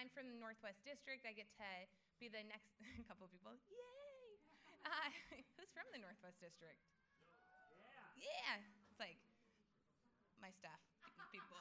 I'm from the Northwest District. I get to be the next couple of people. Yay! Who's from the Northwest District? Yeah. It's like my staff people.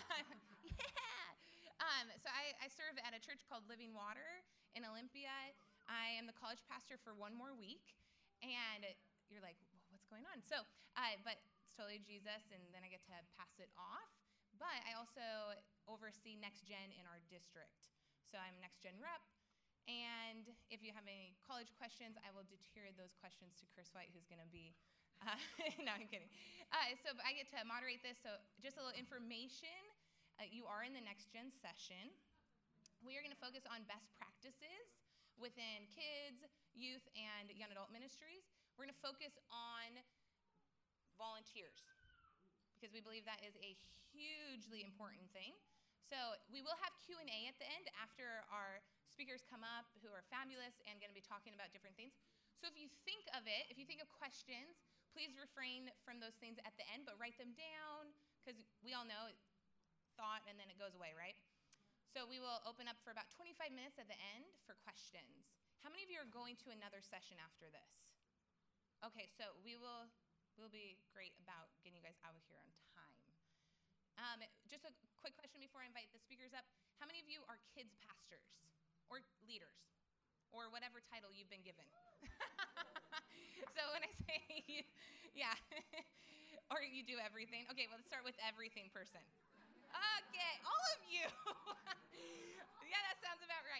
Yeah. So I serve at a church called Living Water in Olympia. I am the college pastor for one more week. And you're like, well, what's going on? So, but it's totally Jesus, and then I get to pass it off. But I also oversee Next Gen in our district. So I'm Next Gen rep. And if you have any college questions, I will deter those questions to Chris White, who's going to be, no, I'm kidding. So I get to moderate this. So just a little information. You are in the Next Gen session. We are going to focus on best practices within kids, youth, and young adult ministries. We're going to focus on volunteers because we believe that is a hugely important thing. So we will have Q&A at the end after our speakers come up who are fabulous and going to be talking about different things. So if you think of it, if you think of questions, please refrain from those things at the end, but write them down because we all know thought and then it goes away, right? So we will open up for about 25 minutes at the end for questions. How many of you are going to another session after this? Okay, so we'll be great about getting you guys out of here on time. Just a quick question before I invite the speakers up. How many of you are kids pastors or leaders or whatever title you've been given? So when I say, yeah, or you do everything. Okay, well, let's start with everything person. Okay, all of you. Yeah, that sounds about right.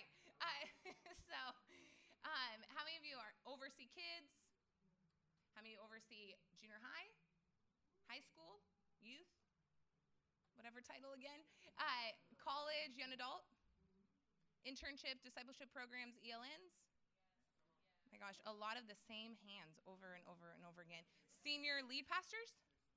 How many of you oversee kids? How many oversee junior high, high school, youth, whatever title again, college, young adult, internship, discipleship programs, ELNs? My gosh, a lot of the same hands over and over and over again. Senior lead pastors?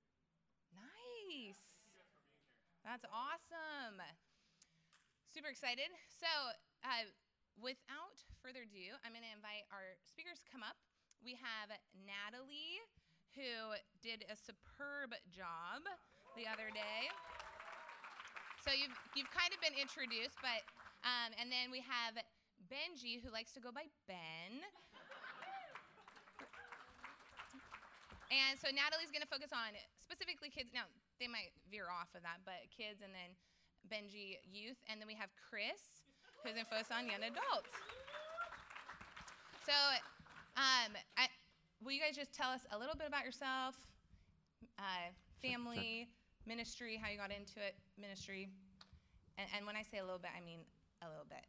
Nice. That's awesome. Super excited. So without further ado, I'm going to invite our speakers to come up. We have Natalie, who did a superb job the other day. So you've kind of been introduced, but and then we have Benji, who likes to go by Ben. And so Natalie's going to focus on specifically kids. Now, they might veer off of that, but kids, and then Benji, youth. And then we have Chris, who's going to focus on young adults. So will you guys just tell us a little bit about yourself, family, ministry, how you got into it, ministry? And when I say a little bit, I mean a little bit.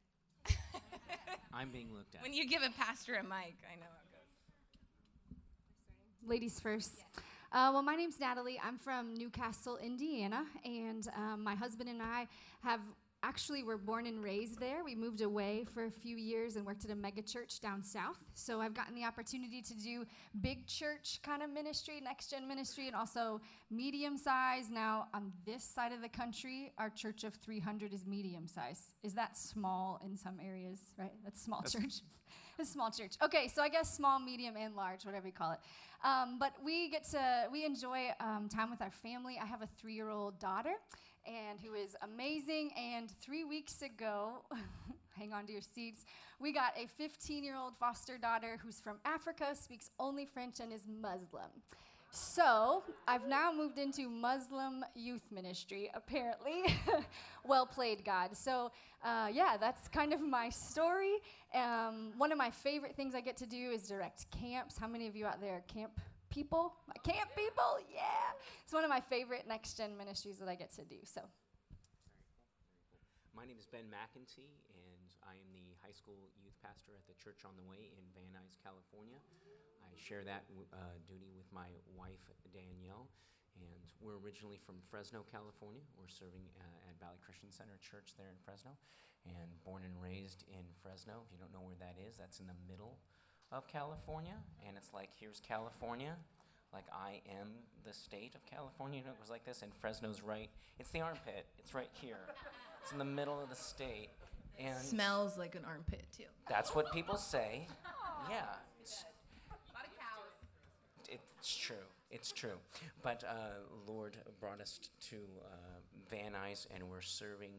I'm being looked at. When you give a pastor a mic, I know how it goes. Ladies first. Yes. Well, my name's Natalie. I'm from Newcastle, Indiana, and my husband and I were born and raised there. We moved away for a few years and worked at a mega church down south. So I've gotten the opportunity to do big church kind of ministry, next gen ministry, and also medium size. Now, on this side of the country, our church of 300 is medium size. Is that small in some areas, right? That's small church. It's a small church. Okay, so I guess small, medium, and large, whatever you call it. But we enjoy time with our family. I have a 3-year-old daughter, and who is amazing. And 3 weeks ago, hang on to your seats, we got a 15-year-old foster daughter who's from Africa, speaks only French, and is Muslim. So I've now moved into Muslim youth ministry, apparently. Well played, God. So yeah, that's kind of my story. One of my favorite things I get to do is direct camps. How many of you out there are camp people? Camp people? Yeah. It's one of my favorite next-gen ministries that I get to do. So. Very cool. My name is Ben McEntee, and I am the high school youth pastor at the Church on the Way in Van Nuys, California. I share that duty with my wife, Danielle, and we're originally from Fresno, California. We're serving at Valley Christian Center Church there in Fresno, and born and raised in Fresno. If you don't know where that is, that's in the middle of California, and it's like, here's California, like I am the state of California. You know, it was like this, and Fresno's right, it's the armpit, it's right here. It's in the middle of the state. And smells like an armpit, too. That's what people say. Yeah. A lot of cows. It's true. But Lord brought us to Van Nuys, and we're serving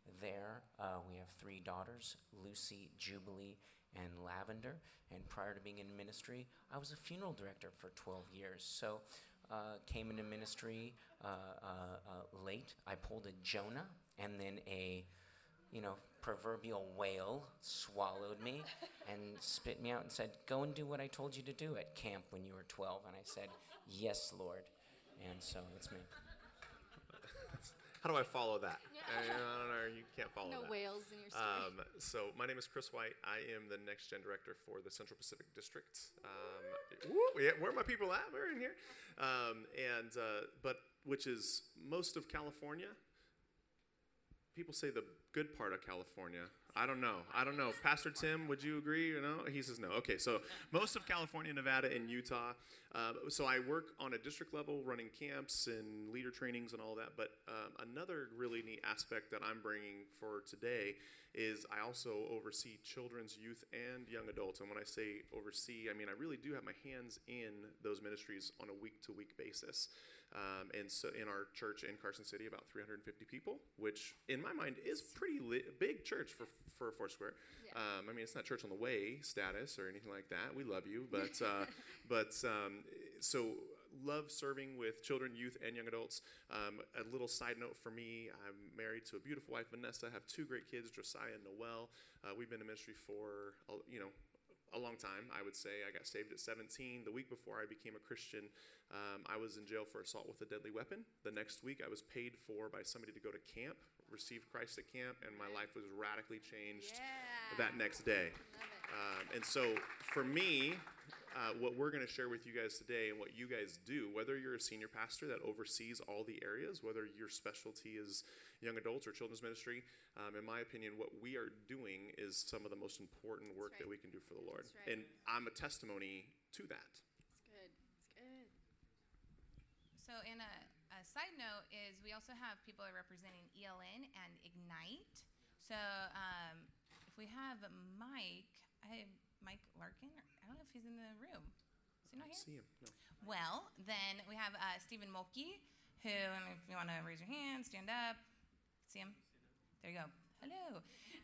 there. We have 3 daughters, Lucy, Jubilee, and Lavender. And prior to being in ministry, I was a funeral director for 12 years. So came into ministry late. I pulled a Jonah, and then a proverbial whale swallowed me and spit me out and said, "Go and do what I told you to do at camp when you were 12." And I said, "Yes, Lord." And so that's me. How do I follow that? I don't know. You can't follow that. No whales in your story. So my name is Chris White. I am the Next Gen Director for the Central Pacific District. Where are my people at? We're in here. But which is most of California. People say the good part of California. I don't know. Pastor Tim, would you agree or no? He says no. Okay, so most of California, Nevada, and Utah. So I work on a district level running camps and leader trainings and all that. But another really neat aspect that I'm bringing for today is I also oversee children's, youth, and young adults. And when I say oversee, I mean I really do have my hands in those ministries on a week-to-week basis. And so in our church in Carson City, about 350 people, which in my mind is pretty big church for Foursquare. Yeah. I mean, it's not Church on the Way status or anything like that. We love you, but so love serving with children, youth, and young adults. A little side note for me, I'm married to a beautiful wife, Vanessa. I have 2 great kids, Josiah and Noel. We've been in ministry for, a long time, I would say. I got saved at 17. The week before I became a Christian, I was in jail for assault with a deadly weapon. The next week, I was paid for by somebody to go to camp, receive Christ at camp, and my life was radically changed that next day. And so for me, what we're going to share with you guys today and what you guys do, whether you're a senior pastor that oversees all the areas, whether your specialty is young adults or children's ministry, in my opinion, what we are doing is some of the most important work that we can do for the Lord. And I'm a testimony to that. It's good. So in a side note is we also have people that are representing ELN and Ignite. So if we have Mike Larkin, I don't know if he's in the room. Is he not here? I see him. No. Well, then we have Stephen Mulkey, who, if you want to raise your hand, stand up. See him? There you go. Hello.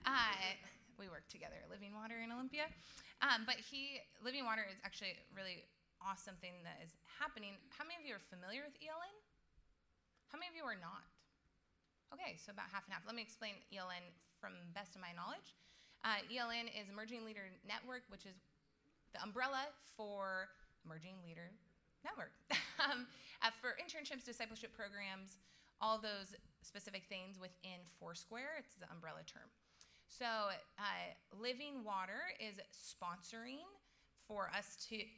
We work together at Living Water in Olympia. But Living Water is actually a really awesome thing that is happening. How many of you are familiar with ELN? How many of you are not? Okay, so about half and half. Let me explain ELN from best of my knowledge. ELN is Emerging Leader Network, which is the umbrella for Emerging Leader Network. For internships, discipleship programs, all those specific things within Foursquare, it's the umbrella term. So Living Water is sponsoring for us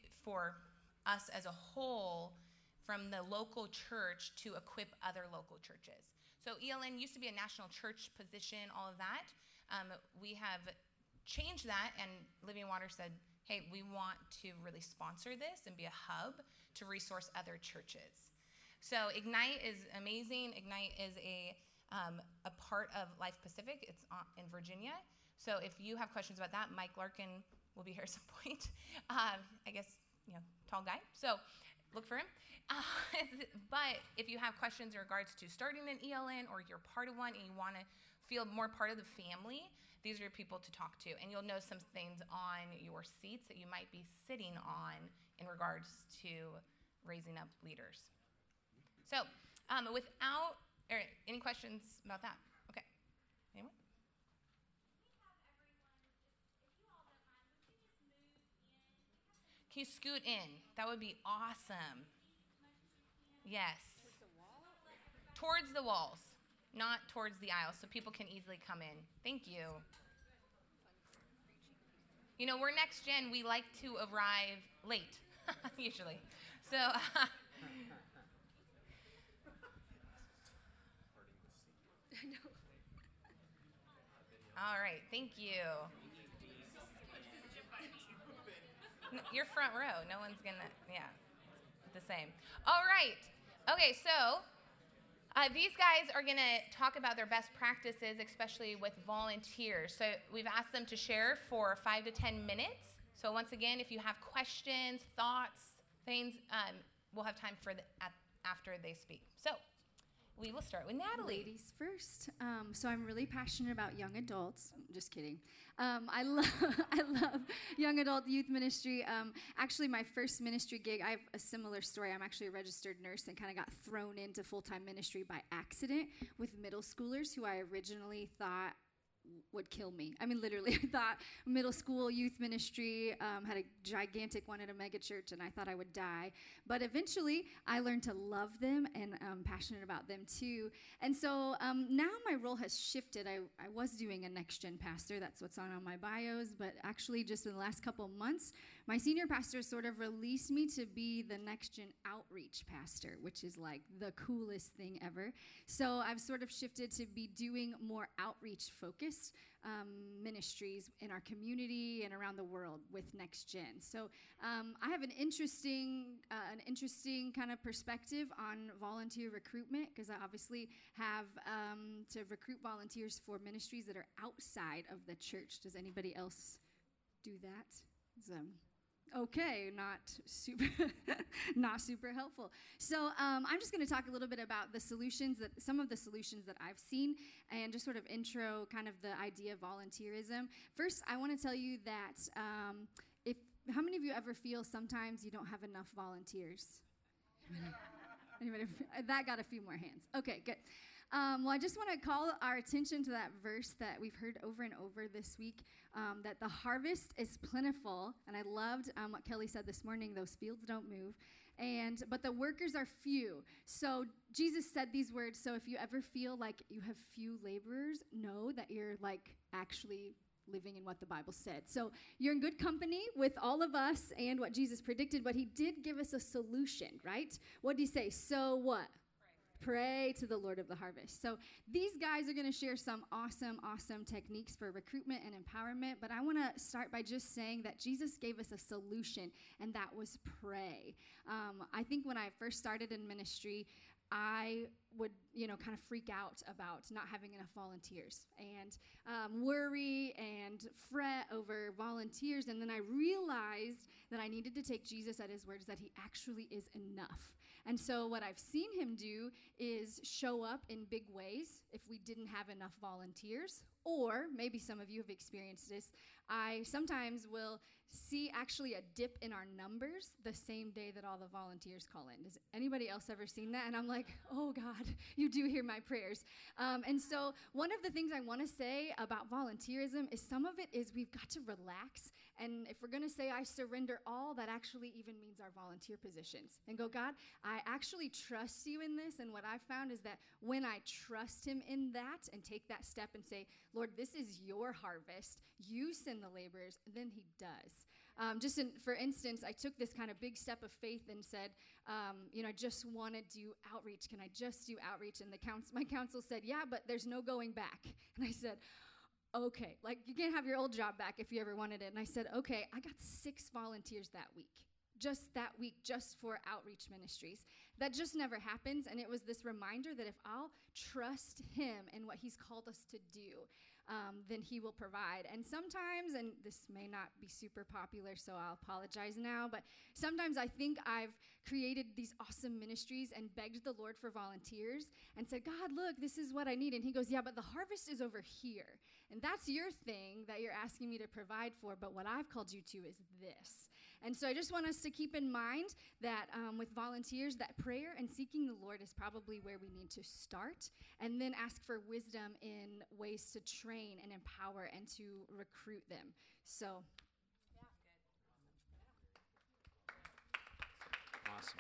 as a whole from the local church to equip other local churches. So ELN used to be a national church position, all of that. We have changed that, and Living Water said, hey, we want to really sponsor this and be a hub to resource other churches. So Ignite is amazing. Ignite is a part of Life Pacific. It's in Virginia. So if you have questions about that, Mike Larkin will be here at some point. I guess, tall guy. So look for him. But if you have questions in regards to starting an ELN or you're part of one and you want to feel more part of the family, these are your people to talk to. And you'll know some things on your seats that you might be sitting on in regards to raising up leaders. So any questions about that? Okay. Anyone? Can you scoot in? That would be awesome. Yes. Towards the walls, not towards the aisles, so people can easily come in. Thank you. We're Next Gen. We like to arrive late, usually. So. All right, thank you. You're front row. No one's gonna, the same. All right. Okay, so these guys are gonna talk about their best practices, especially with volunteers. So we've asked them to share for 5 to 10 minutes. So once again, if you have questions, thoughts, things, we'll have time for after they speak. So we will start with Natalie. Ladies first. So I'm really passionate about young adults. Just kidding. I love young adult youth ministry. Actually, my first ministry gig, I have a similar story. I'm actually a registered nurse and kind of got thrown into full-time ministry by accident with middle schoolers who I originally thought would kill me. I mean, literally, I thought middle school youth ministry, had a gigantic one at a mega church, and I thought I would die. But eventually, I learned to love them, and I'm passionate about them too. And so now my role has shifted. I was doing a next-gen pastor. That's what's on my bios. But actually, just in the last couple months, my senior pastor sort of released me to be the next-gen outreach pastor, which is like the coolest thing ever. So I've sort of shifted to be doing more outreach-focused ministries in our community and around the world with Next Gen. So I have an interesting kind of perspective on volunteer recruitment, because I obviously have to recruit volunteers for ministries that are outside of the church. Does anybody else do that? Okay, not super helpful. So I'm just going to talk a little bit about some of the solutions that I've seen, and just sort of intro kind of the idea of volunteerism. First, I want to tell you that how many of you ever feel sometimes you don't have enough volunteers? Anybody? That got a few more hands. Okay, good. Well, I just want to call our attention to that verse that we've heard over and over this week, that the harvest is plentiful. And I loved what Kelly said this morning, those fields don't move, but the workers are few. So Jesus said these words, so if you ever feel like you have few laborers, know that you're like actually living in what the Bible said. So you're in good company with all of us and what Jesus predicted, but he did give us a solution, right? What did he say? So what? Pray to the Lord of the harvest. So these guys are going to share some awesome techniques for recruitment and empowerment, but I want to start by just saying that Jesus gave us a solution, and that was pray. I think when I first started in ministry, I would, kind of freak out about not having enough volunteers and worry and fret over volunteers. And then I realized that I needed to take Jesus at his words, that he actually is enough. And so what I've seen him do is show up in big ways if we didn't have enough volunteers, or maybe some of you have experienced this. I sometimes will see actually a dip in our numbers the same day that all the volunteers call in. Has anybody else ever seen that? And I'm like, oh God, you do hear my prayers. And so one of the things I want to say about volunteerism is some of it is we've got to relax. And if we're going to say I surrender all, that actually even means our volunteer positions. And go, God, I actually trust you in this. And what I've found is that when I trust him in that and take that step and say, Lord, this is your harvest, you send the laborers, then he does. For instance, I took this kind of big step of faith and said, I just want to do outreach. Can I just do outreach? And my counsel said, yeah, but there's no going back. And I said, okay, like you can't have your old job back if you ever wanted it. And I said, okay, I got 6 volunteers that week, just for outreach ministries. That just never happens. And it was this reminder that if I'll trust him and what he's called us to do, then he will provide. And sometimes, and this may not be super popular, so I'll apologize now, but sometimes I think I've created these awesome ministries and begged the Lord for volunteers and said, God, look, this is what I need. And he goes, yeah, but the harvest is over here. And that's your thing that you're asking me to provide for, but what I've called you to is this. And so I just want us to keep in mind that with volunteers, that prayer and seeking the Lord is probably where we need to start, and then ask for wisdom in ways to train and empower and to recruit them. So, yeah. Awesome.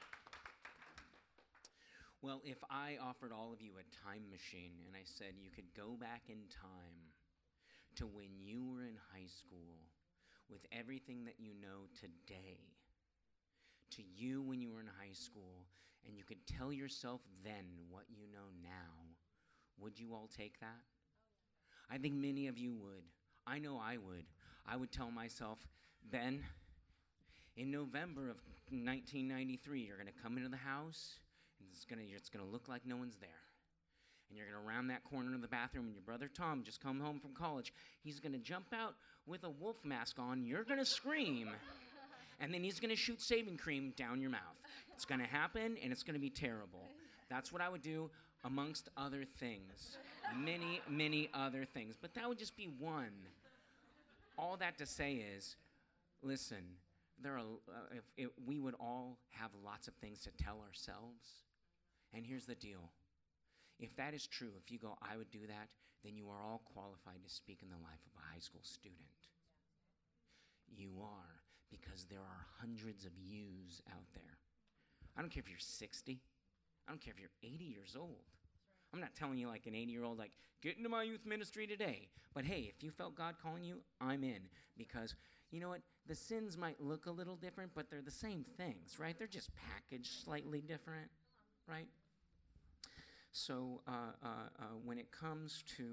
Well, if I offered all of you a time machine and I said you could go back in time to when you were in high school with everything that you know today, to you when you were in high school, and you could tell yourself then what you know now, would you all take that? I think many of you would. I know I would. I would tell myself, Ben, in November of 1993, you're going to come into the house, and it's going to look like no one's there. And you're going to round that corner of the bathroom, and your brother Tom just come home from college. He's going to jump out with a wolf mask on. You're going to scream, and then he's going to shoot shaving cream down your mouth. It's going to happen, and it's going to be terrible. That's what I would do amongst other things. Many, many other things. But that would just be one. All that to say is, listen, if we would all have lots of things to tell ourselves. And here's the deal. If that is true, if you go, I would do that, then you are all qualified to speak in the life of a high school student. You are, because there are hundreds of yous out there. I don't care if you're 60. I don't care if you're 80 years old. I'm not telling you like an 80-year-old, like, get into my youth ministry today. But hey, if you felt God calling you, I'm in. Because, you know what? The sins might look a little different, but they're the same things, right? They're just packaged slightly different, right? So when it comes to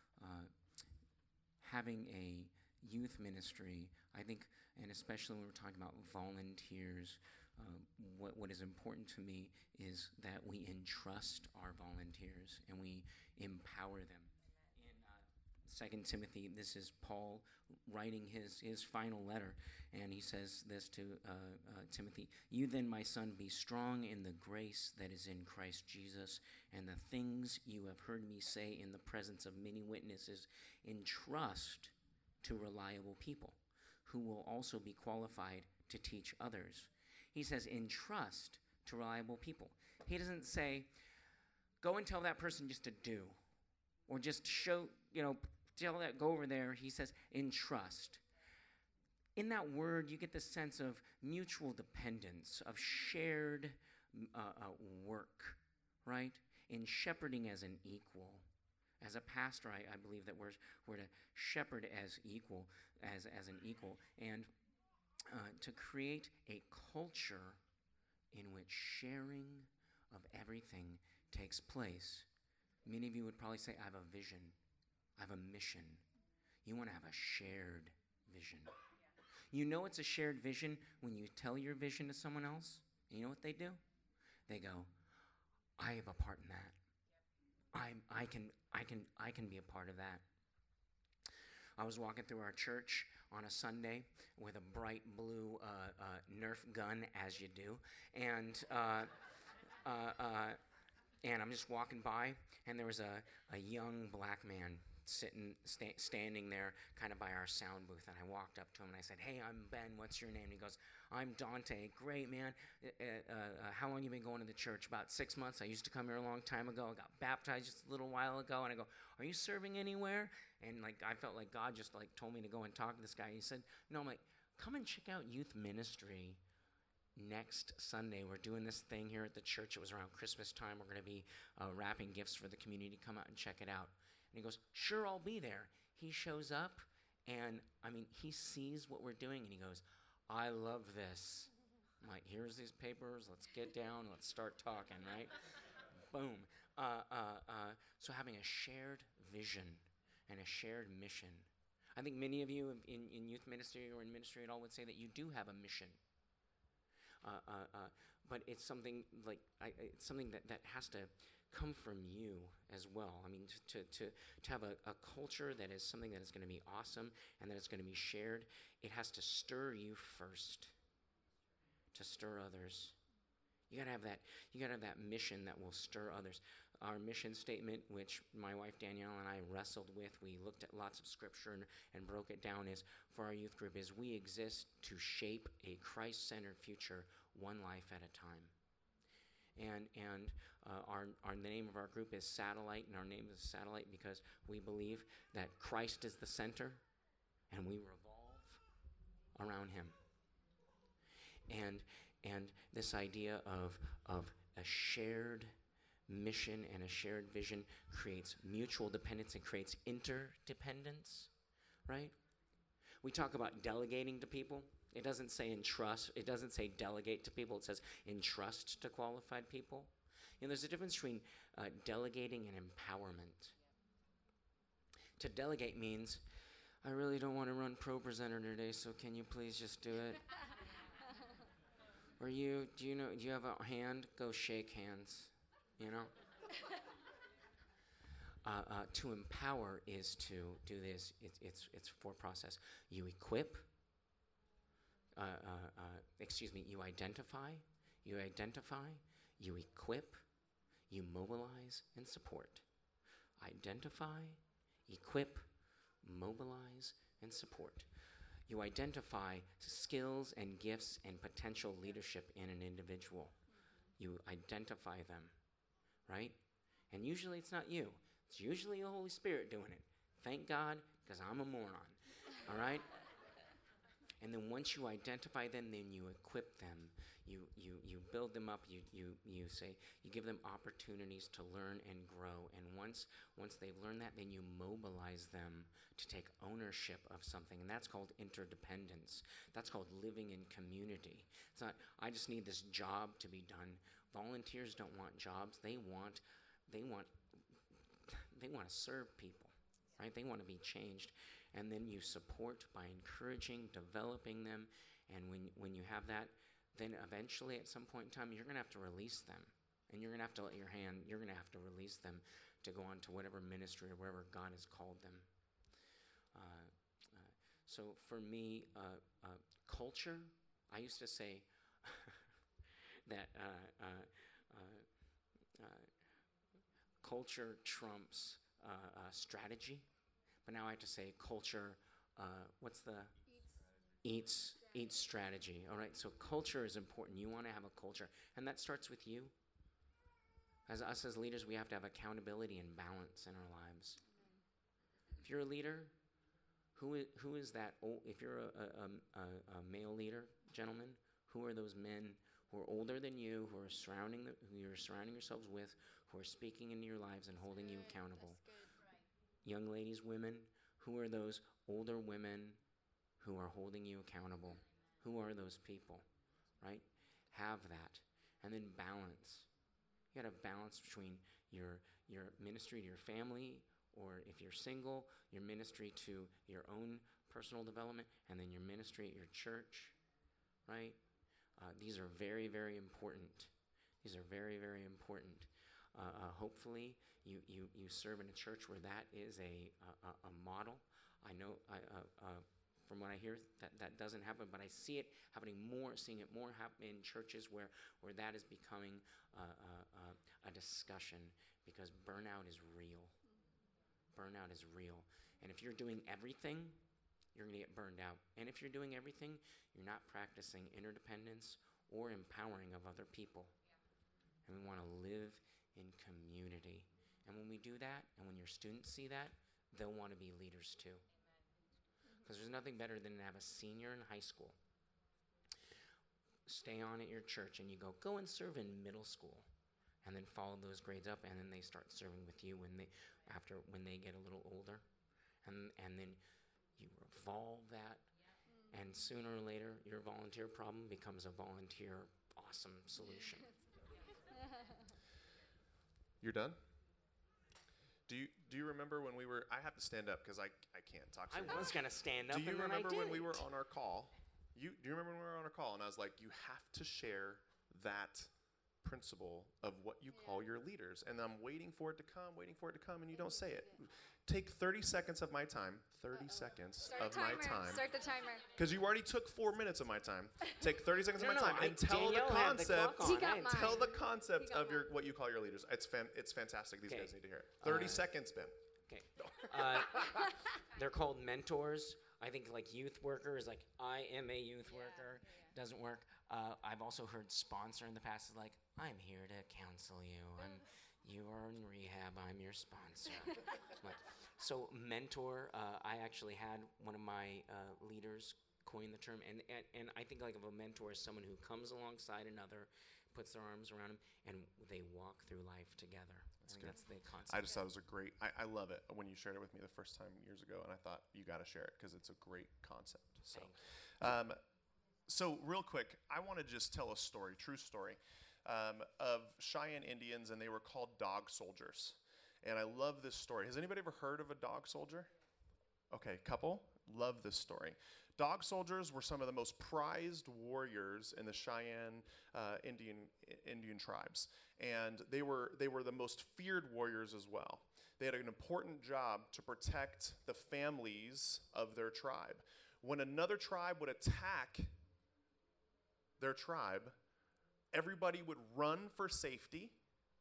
having a youth ministry, I think, and especially when we're talking about volunteers, what is important to me is that we entrust our volunteers and we empower them. In 2 Timothy, this is Paul writing his final letter, and he says this to Timothy, "You then, my son, be strong in the grace that is in Christ Jesus, and the things you have heard me say in the presence of many witnesses, entrust to reliable people who will also be qualified to teach others." He says, entrust to reliable people. He doesn't say, go and tell that person just to do, or just show, tell that, go over there. He says, entrust. In that word, you get the sense of mutual dependence, of shared work, right? In shepherding as an equal. As a pastor, I believe that we're to shepherd as equal, as an equal, and to create a culture in which sharing of everything takes place. Many of you would probably say, I have a vision. I have a mission. You want to have a shared vision. You know it's a shared vision when you tell your vision to someone else. And you know what they do? They go, I have a part in that. I can be a part of that. I was walking through our church on a Sunday with a bright blue Nerf gun, as you do, and I'm just walking by, and there was a young black man standing there kind of by our sound booth, and I walked up to him and I said, "Hey, I'm Ben, what's your name?" And he goes, "I'm Dante." "Great, man. How long you been going to the church?" "About 6 months. I used to come here a long time ago. I got baptized just a little while ago." And I go, "Are you serving anywhere?" And I felt like God just told me to go and talk to this guy. He said, "No." I'm like, "Come and check out youth ministry next Sunday. We're doing this thing here at the church. It was around Christmas time. We're going to be wrapping gifts for the community. Come out and check it out." And he goes, "Sure, I'll be there." He shows up, and he sees what we're doing, and he goes, "I love this." I'm like, "Here's these papers. Let's get down. Let's start talking," right? Boom. So having a shared vision and a shared mission. I think many of you in youth ministry or in ministry at all would say that you do have a mission. But it's something it's something that has to come from you as well. To have a culture that is something that is going to be awesome and that is going to be shared, it has to stir you first, to stir others. You gotta have that. You gotta have that mission that will stir others. Our mission statement, which my wife Danielle and I wrestled with, we looked at lots of scripture and broke it down, is for our youth group is we exist to shape a Christ-centered future, one life at a time. And the name of our group is Satellite, and our name is Satellite because we believe that Christ is the center, and we revolve around Him. And this idea of a shared mission and a shared vision creates mutual dependence. It creates interdependence, right? We talk about delegating to people. It doesn't say entrust. It doesn't say delegate to people. It says entrust to qualified people. There's a difference between delegating and empowerment. To delegate means, I really don't want to run Pro Presenter today, so can you please just do it? Or do you have a hand? Go shake hands, To empower is to do this. It's for process. You equip. You identify. You equip. you mobilize and support. Identify, equip, mobilize, and support. You identify skills and gifts and potential leadership in an individual. You identify them, right? And usually it's not you. It's usually the Holy Spirit doing it. Thank God, because I'm a moron, all right? And then once you identify them, then you equip them. You build them up. You give them opportunities to learn and grow. And once they've learned that, then you mobilize them to take ownership of something. And that's called interdependence. That's called living in community. It's not, I just need this job to be done. Volunteers don't want jobs. They want to serve people, right? They want to be changed. And then you support by encouraging, developing them. And when you have that, then eventually at some point in time, you're going to have to release them. And you're going to have to you're going to have to release them to go on to whatever ministry or wherever God has called them. So for me, culture, I used to say that culture trumps strategy. But now I have to say culture, eats strategy. All right, so culture is important. You want to have a culture. And that starts with you. As us as leaders, we have to have accountability and balance in our lives. If you're a leader, who is that? If you're a male leader, gentlemen, who are those men who are older than you, who you're surrounding yourselves with, who are speaking into your lives and holding you accountable? Young ladies, women, who are those older women who are holding you accountable? Who are those people, right? Have that. And then balance. You got to balance between your ministry to your family, or if you're single, your ministry to your own personal development, and then your ministry at your church, right? These are very, very important. These are very, very important. Hopefully, you serve in a church where that is a model. I know from what I hear that doesn't happen, but I see it happening more, seeing it more happen in churches where that is becoming a discussion, because burnout is real. Burnout is real. And if you're doing everything, you're going to get burned out. And if you're doing everything, you're not practicing interdependence or empowering of other people. And we want to live in community. And when we do that, and when your students see that, they'll want to be leaders too. Because there's nothing better than to have a senior in high school stay on at your church, and you go and serve in middle school, and then follow those grades up, and then they start serving with you when they get a little older, and then you evolve that, and sooner or later your volunteer problem becomes a volunteer awesome solution. You're done? Do you remember when we were, I have to stand up because I can't talk. I was going to stand up, Do you and then remember I didn't. when we were on our call? Do you remember when we were on our call? And I was like, you have to share that principle of what you call your leaders. And I'm waiting for it to come, and you don't say it. Take 30 seconds of my time. 30 seconds of my time. Start the timer. Because you already took 4 minutes of my time. Take 30 seconds of my time and tell Danielle the had the concept. clock on. He got I had mine. Tell the concept He got of what you call your leaders. It's fantastic. These Okay. guys need to hear it. 30 seconds, Ben. Okay. They're called mentors. I think like youth worker is like, I am a youth worker. Doesn't work. I've also heard sponsor in the past is like, I'm here to counsel you. You are in rehab. I'm your sponsor. So mentor, I actually had one of my leaders coin the term, and I think like of a mentor is someone who comes alongside another, puts their arms around him, and they walk through life together. That's the concept. I just thought it was a great, I love it when you shared it with me the first time years ago, and I thought you got to share it because it's a great concept. So real quick, I want to just tell a story, true story, of Cheyenne Indians, and they were called dog soldiers. And I love this story. Has anybody ever heard of a dog soldier? Okay, couple. Love this story. Dog soldiers were some of the most prized warriors in the Cheyenne Indian tribes, and they were the most feared warriors as well. They had an important job to protect the families of their tribe. When another tribe would attack their tribe, everybody would run for safety,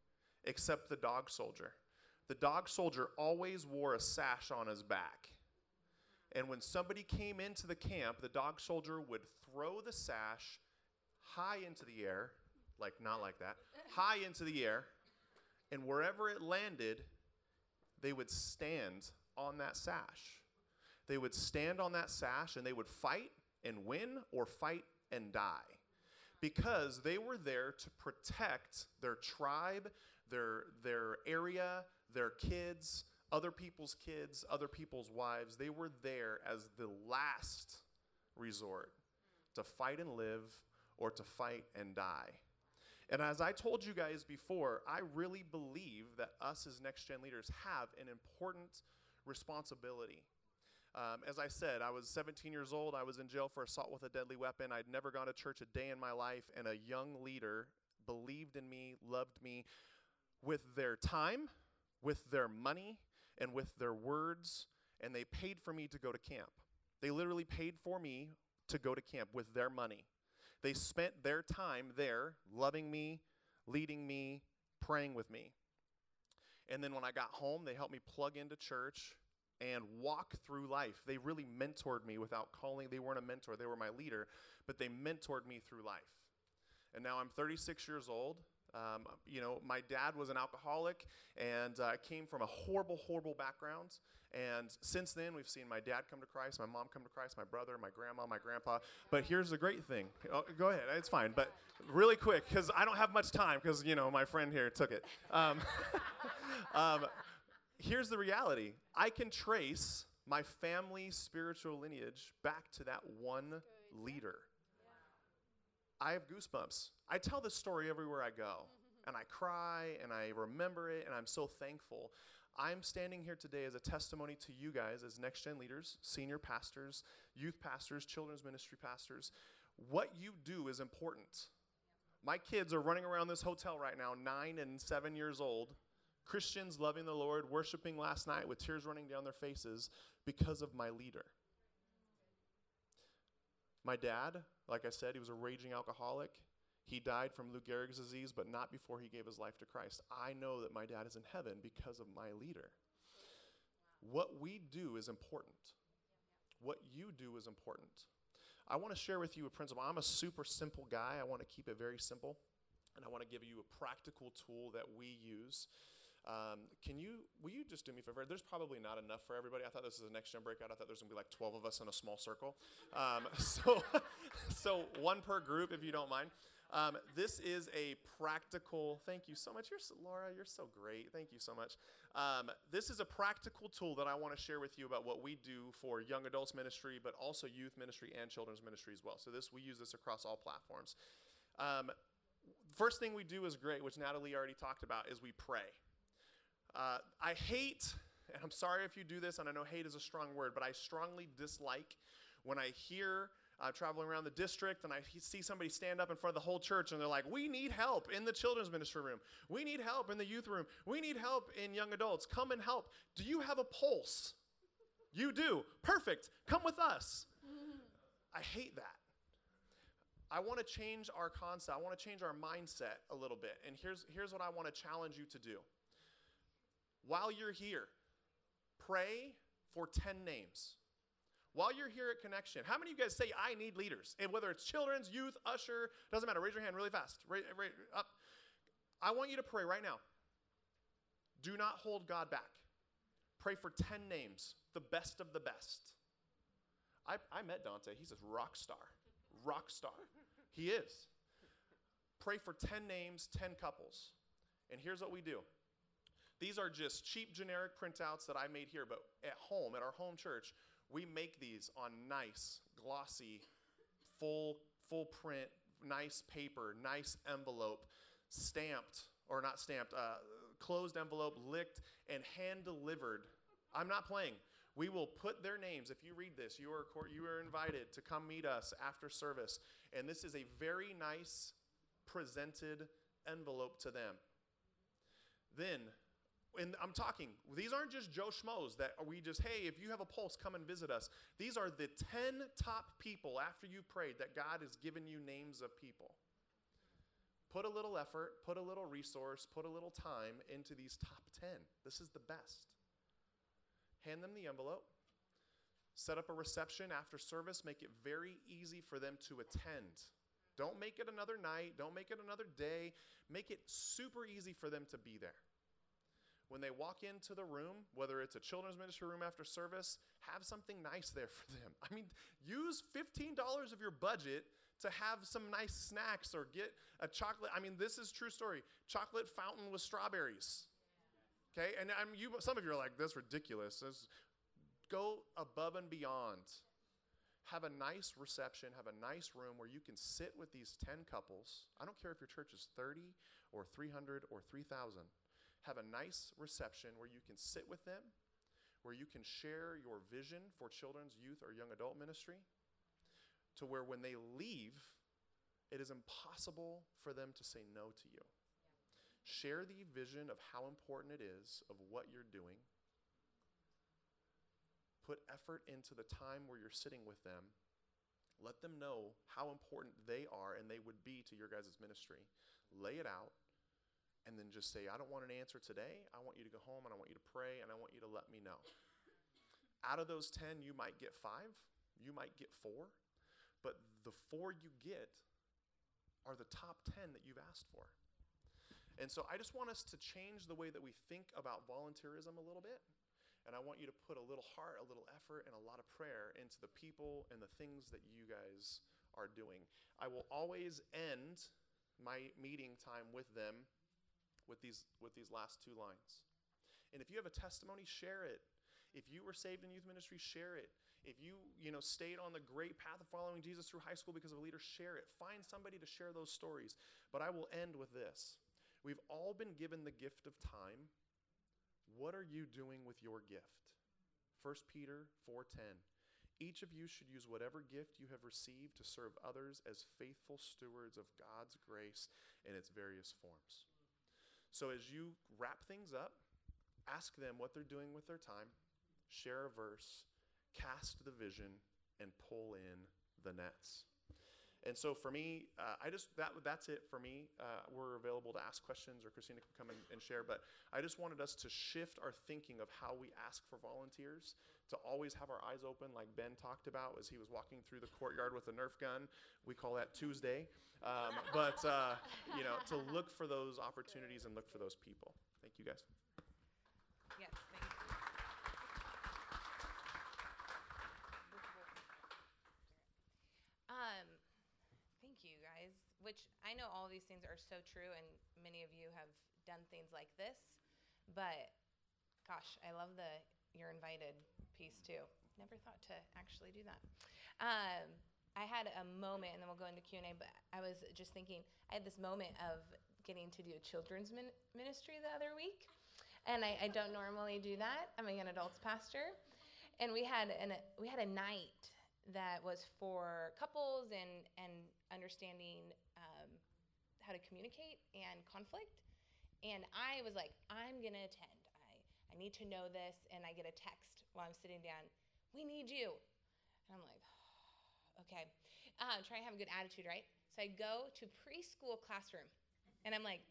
except the dog soldier. The dog soldier always wore a sash on his back. And when somebody came into the camp, the dog soldier would throw the sash high into the air, like not like that, high into the air, and wherever it landed, they would stand on that sash. They would stand on that sash and they would fight and win or fight and die, because they were there to protect their tribe, their area, their kids, other people's wives. They were there as the last resort to fight and live or to fight and die. And as I told you guys before, I really believe that us as Next Gen leaders have an important responsibility. As I said, I was 17 years old. I was in jail for assault with a deadly weapon. I'd never gone to church a day in my life, and a young leader believed in me, loved me with their time, with their money, and with their words, and they paid for me to go to camp. They literally paid for me to go to camp with their money. They spent their time there loving me, leading me, praying with me. And then when I got home, they helped me plug into church and walk through life. They really mentored me without calling. They weren't a mentor. They were my leader, but they mentored me through life. And now I'm 36 years old. My dad was an alcoholic, and I came from a horrible, horrible background. And since then, we've seen my dad come to Christ, my mom come to Christ, my brother, my grandma, my grandpa. But here's the great thing. Oh, go ahead. It's fine. But really quick, because I don't have much time, because, my friend here took it. Here's the reality. I can trace my family's spiritual lineage back to that one leader. I have goosebumps. I tell this story everywhere I go, and I cry, and I remember it, and I'm so thankful. I'm standing here today as a testimony to you guys as Next Gen leaders, senior pastors, youth pastors, children's ministry pastors. What you do is important. My kids are running around this hotel right now, 9 and 7 years old, Christians loving the Lord, worshiping last night with tears running down their faces because of my leader. My dad, like I said, he was a raging alcoholic. He died from Lou Gehrig's disease, but not before he gave his life to Christ. I know that my dad is in heaven because of my leader. What we do is important. What you do is important. I want to share with you a principle. I'm a super simple guy. I want to keep it very simple, and I want to give you a practical tool that we use. Will you just do me a favor? There's probably not enough for everybody. I thought this was a Next Gen breakout. I thought there's going to be like 12 of us in a small circle. So one per group, if you don't mind. This is a practical, thank you so much. Laura, you're so great. Thank you so much. This is a practical tool that I want to share with you about what we do for young adults ministry, but also youth ministry and children's ministry as well. So we use this across all platforms. First thing we do is great, which Natalie already talked about, is we pray. I hate, and I'm sorry if you do this, and I know hate is a strong word, but I strongly dislike when I hear traveling around the district and I see somebody stand up in front of the whole church and they're like, we need help in the children's ministry room. We need help in the youth room. We need help in young adults. Come and help. Do you have a pulse? You do. Perfect. Come with us. I hate that. I want to change our concept. I want to change our mindset a little bit. And here's what I want to challenge you to do. While you're here, pray for 10 names. While you're here at Connection, how many of you guys say, I need leaders? And whether it's children's, youth, usher, doesn't matter. Raise your hand really fast. Right up. I want you to pray right now. Do not hold God back. Pray for 10 names, the best of the best. I met Dante. He's a rock star. Rock star. He is. Pray for 10 names, 10 couples. And here's what we do. These are just cheap, generic printouts that I made here, but at home, at our home church, we make these on nice, glossy, full print, nice paper, nice envelope, stamped, or not stamped, closed envelope, licked, and hand-delivered. I'm not playing. We will put their names. If you read this, you are invited to come meet us after service. And this is a very nice presented envelope to them. Then, and I'm talking, these aren't just Joe Schmoes that we just, hey, if you have a pulse, come and visit us. These are the 10 top people after you prayed that God has given you names of people. Put a little effort, put a little resource, put a little time into these top 10. This is the best. Hand them the envelope. Set up a reception after service. Make it very easy for them to attend. Don't make it another night. Don't make it another day. Make it super easy for them to be there. When they walk into the room, whether it's a children's ministry room after service, have something nice there for them. I mean, use $15 of your budget to have some nice snacks or get a chocolate. I mean, this is true story. Chocolate fountain with strawberries. Okay, and some of you are like, that's ridiculous. Go above and beyond. Have a nice reception, have a nice room where you can sit with these 10 couples. I don't care if your church is 30 or 300 or 3,000. Have a nice reception where you can sit with them, where you can share your vision for children's, youth, or young adult ministry, to where when they leave, it is impossible for them to say no to you. Share the vision of how important it is of what you're doing. Put effort into the time where you're sitting with them. Let them know how important they are and they would be to your guys' ministry. Lay it out, and then just say, I don't want an answer today. I want you to go home, and I want you to pray, and I want you to let me know. Out of those 10, you might get 5. You might get 4. But the 4 you get are the top 10 that you've asked for. And so I just want us to change the way that we think about volunteerism a little bit. And I want you to put a little heart, a little effort, and a lot of prayer into the people and the things that you guys are doing. I will always end my meeting time with them with these last 2 lines. And if you have a testimony, share it. If you were saved in youth ministry, share it. If you stayed on the great path of following Jesus through high school because of a leader, share it. Find somebody to share those stories. But I will end with this. We've all been given the gift of time. What are you doing with your gift? 1 Peter 4:10. Each of you should use whatever gift you have received to serve others as faithful stewards of God's grace in its various forms. So as you wrap things up, ask them what they're doing with their time, share a verse, cast the vision, and pull in the nets. And so for me, that's it for me. We're available to ask questions, or Christina can come and share. But I just wanted us to shift our thinking of how we ask for volunteers, to always have our eyes open, like Ben talked about as he was walking through the courtyard with a Nerf gun. We call that Tuesday. To look for those opportunities and look for those people. Thank you, guys. Yes, thank you. Thank you, guys. Which I know all of these things are so true, and many of you have done things like this. But gosh, I love the you're invited piece too. Never thought to actually do that. I had a moment, and then we'll go into Q&A, but I was just thinking, I had this moment of getting to do a children's ministry the other week, and I don't normally do that. I'm a young adults pastor, and we had a night that was for couples and understanding how to communicate and conflict, and I was like, I'm going to attend. I need to know this, and I get a text while I'm sitting down, we need you. And I'm like, okay. Trying to have a good attitude, right? So I go to preschool classroom, and I'm like,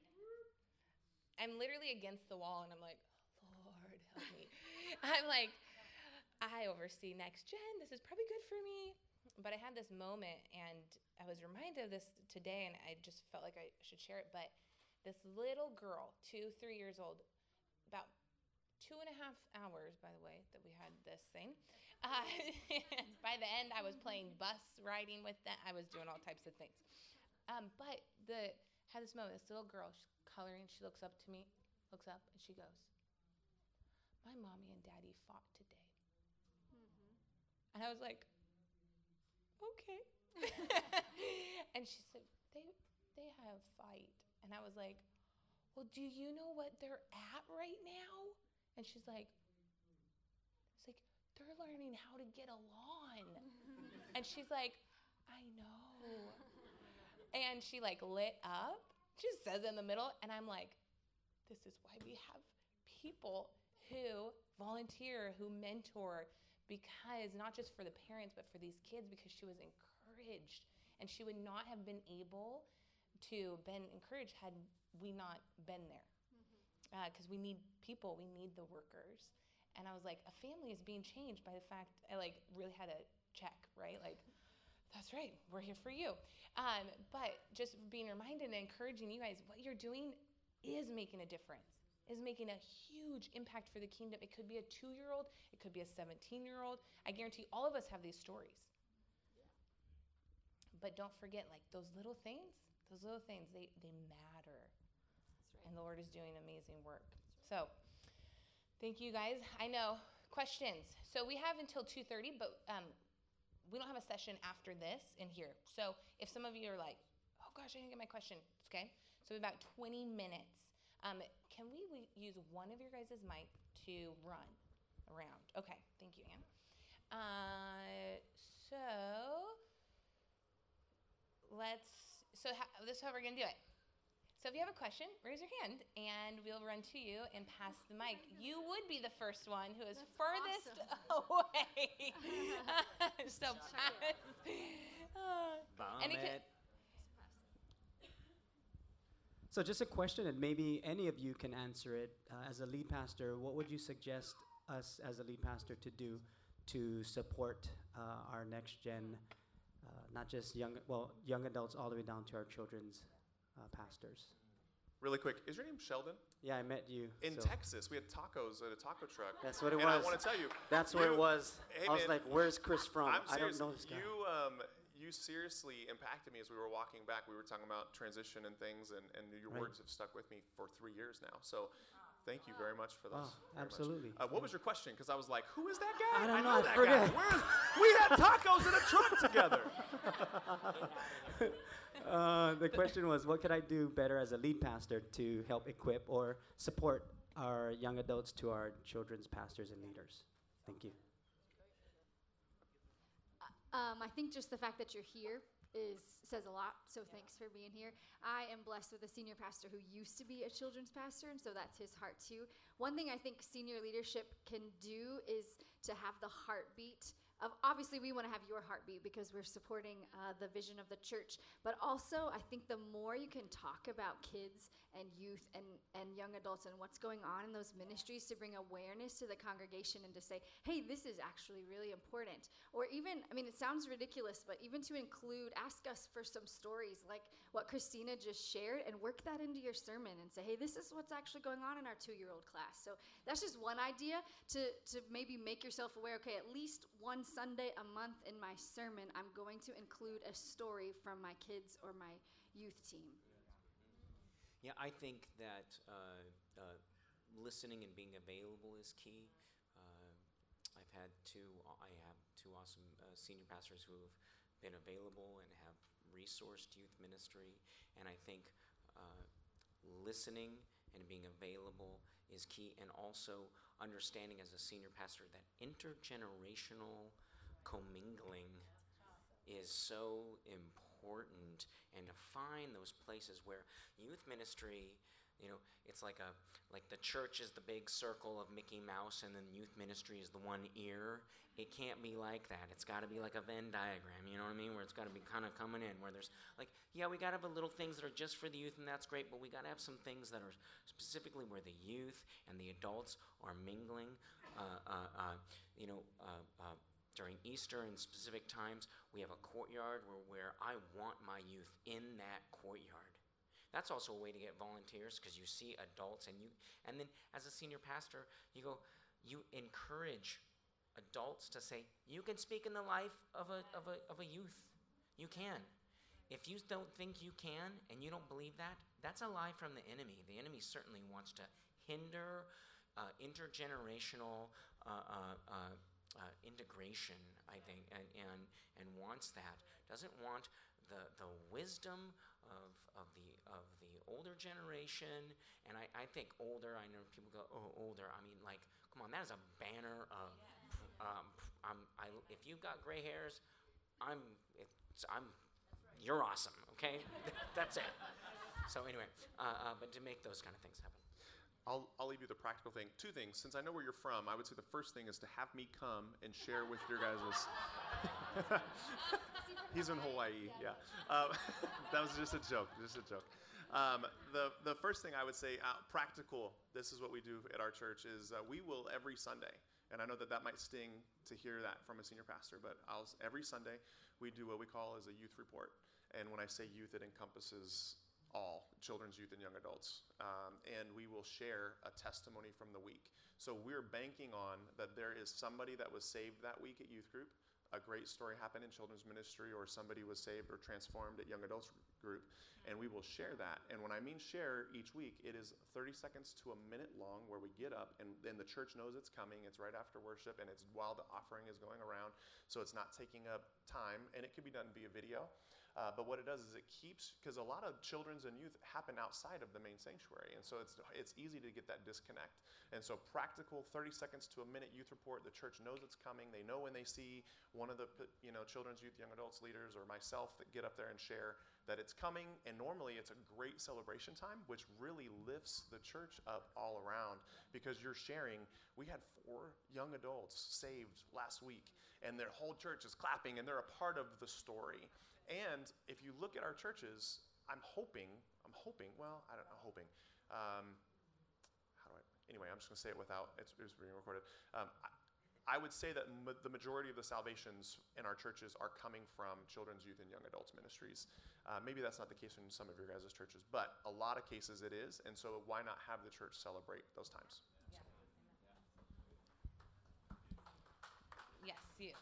I'm literally against the wall, and I'm like, Lord, help me. I'm like, I oversee Next Gen. This is probably good for me. But I had this moment, and I was reminded of this today, and I just felt like I should share it. But this little girl, 2-3 years old, about 2.5 hours, by the way, that we had this thing. By the end, I was playing bus riding with them. I was doing all types of things. But had this moment, this little girl, she's coloring. She looks up to me, looks up, and she goes, my mommy and daddy fought today. Mm-hmm. And I was like, okay. And she said, they had a fight. And I was like, well, do you know what they're at right now? And she's like, they're learning how to get along. And she's like, I know. And she lit up. She just says it in the middle. And I'm like, this is why we have people who volunteer, who mentor, because not just for the parents, but for these kids, because she was encouraged. And she would not have been able to been encouraged had we not been there. Because we need people, we need the workers. And I was like, a family is being changed by the fact I like really had a check, right? Like, that's right, we're here for you. But just being reminded and encouraging you guys, what you're doing is making a difference, is making a huge impact for the kingdom. It could be a 2-year-old, it could be a 17-year-old. I guarantee all of us have these stories. But don't forget, like those little things, they matter. Right. And the Lord is doing amazing work. So thank you guys. I know, questions. So we have until 2:30, but we don't have a session after this in here. So if some of you are like, oh gosh, I didn't get my question, it's okay. So about 20 minutes. Can we use one of your guys' mic to run around? Okay, thank you, Anne. This is how we're gonna do it. So if you have a question, raise your hand, and we'll run to you and pass the mic. You would be the first one who is furthest away. So pass. So just a question, and maybe any of you can answer it. As a lead pastor, what would you suggest us as a lead pastor to do to support our next gen, not just young adults all the way down to our children's pastors? Really quick, is your name Sheldon? Yeah, I met you. In Texas, we had tacos at a taco truck. That's what it was. And I want to tell you. That's where it was. Hey, I was like, where's Chris from? I don't know this guy. You seriously impacted me as we were walking back. We were talking about transition and things, and your words have stuck with me for 3 years now. So thank you very much for this. Absolutely. What was your question? Because I was like, who is that guy? I don't know. that guy. We had tacos in a truck together. The question was, what could I do better as a lead pastor to help equip or support our young adults to our children's pastors and leaders? Thank you. I think just the fact that you're here says a lot, so thanks for being here. I am blessed with a senior pastor who used to be a children's pastor, and so that's his heart too. One thing I think senior leadership can do is to have the heartbeat of, obviously we want to have your heartbeat because we're supporting the vision of the church, but also I think the more you can talk about kids and youth and young adults and what's going on in those ministries to bring awareness to the congregation and to say, hey, this is actually really important. Or even, I mean, it sounds ridiculous, but even to ask us for some stories like what Christina just shared and work that into your sermon and say, hey, this is what's actually going on in our 2-year-old class. So that's just one idea to maybe make yourself aware, okay, at least one Sunday a month in my sermon, I'm going to include a story from my kids or my youth team. Yeah, I think that listening and being available is key. I have two awesome senior pastors who have been available and have resourced youth ministry, and I think listening and being available is key, and also understanding as a senior pastor that intergenerational commingling is so important, and to find those places where youth ministry, it's like the church is the big circle of Mickey Mouse and then youth ministry is the one ear. It can't be like that. It's got to be like a Venn diagram, you know what I mean? Where it's got to be kind of coming in, where there's like, yeah, we got to have little things that are just for the youth, and that's great, but we got to have some things that are specifically where the youth and the adults are mingling. During Easter and specific times, we have a courtyard where I want my youth in that courtyard. That's also a way to get volunteers, because you see adults and then as a senior pastor, you encourage adults to say, you can speak in the life of a youth. You can. If you don't think you can and you don't believe that, that's a lie from the enemy. The enemy certainly wants to hinder intergenerational integration, I think, and wants that. Doesn't want the wisdom of the older generation. And I think older, I know people go, oh, older. I mean, like, come on, that is a banner of, if you've got gray hairs, you're awesome, okay? That's it. So anyway, but to make those kind of things happen. I'll leave you the practical thing. 2 things. Since I know where you're from, I would say the first thing is to have me come and share with your guys'. He's in Hawaii, yeah. That was just a joke, the first thing I would say, practical, this is what we do at our church, is we will every Sunday, and I know that might sting to hear that from a senior pastor, but every Sunday we do what we call as a youth report. And when I say youth, it encompasses all, children's, youth, and young adults. And we will share a testimony from the week. So we're banking on that there is somebody that was saved that week at youth group, a great story happened in children's ministry, or somebody was saved or transformed at young adults group, and we will share that. And when I mean share each week, it is 30 seconds to a minute long where we get up, and the church knows it's coming. It's right after worship, and it's while the offering is going around, so it's not taking up time, and it can be done via video. But what it does is it keeps, because a lot of children's and youth happen outside of the main sanctuary, and so it's easy to get that disconnect. And so practical 30 seconds to a minute youth report, the church knows it's coming. They know when they see one of the children's, youth, young adults leaders or myself that get up there and share that it's coming, and normally it's a great celebration time, which really lifts the church up all around, because you're sharing. We had 4 young adults saved last week, and their whole church is clapping, and they're a part of the story. And if you look at our churches, I'm hoping, well, I don't know, hoping. Anyway, I'm just going to say it without, it's being recorded. I would say that the majority of the salvations in our churches are coming from children's, youth, and young adults ministries. Maybe that's not the case in some of your guys' churches, but a lot of cases it is, and so why not have the church celebrate those times? Yes, you.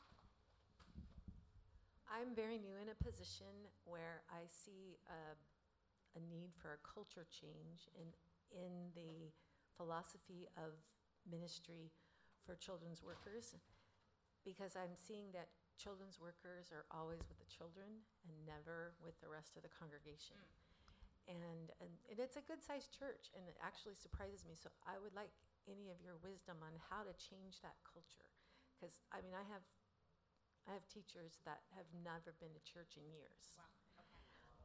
I'm very new in a position where I see a need for a culture change in the philosophy of ministry for children's workers, because I'm seeing that children's workers are always with the children and never with the rest of the congregation. And it's a good-sized church, and it actually surprises me. So I would like any of your wisdom on how to change that culture, because I mean I have teachers that have never been to church in years. Wow. Okay.